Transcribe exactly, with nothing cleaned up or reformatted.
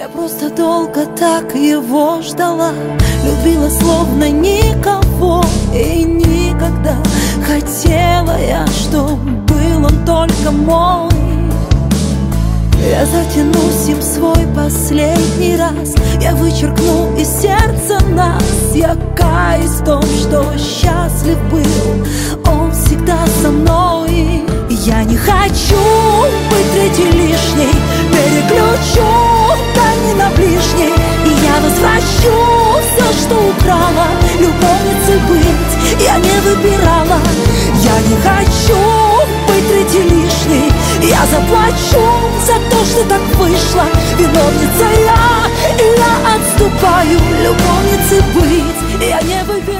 Я просто долго так его ждала, любила словно никого и никогда. Хотела я, чтоб был он только мой. Я затянусь им свой последний раз, я вычеркну из сердца нас. Я каюсь в том, что счастлив был он всегда со мной. Я не хочу быть третьей лишней, переключу тайны на ближней, и я возвращу все, что украла. Любовницей быть я не выбирала. Я не хочу быть третьей лишней, я заплачу за то, что так вышло. Виновница я, и я отступаю. Любовницей быть я не выбирала.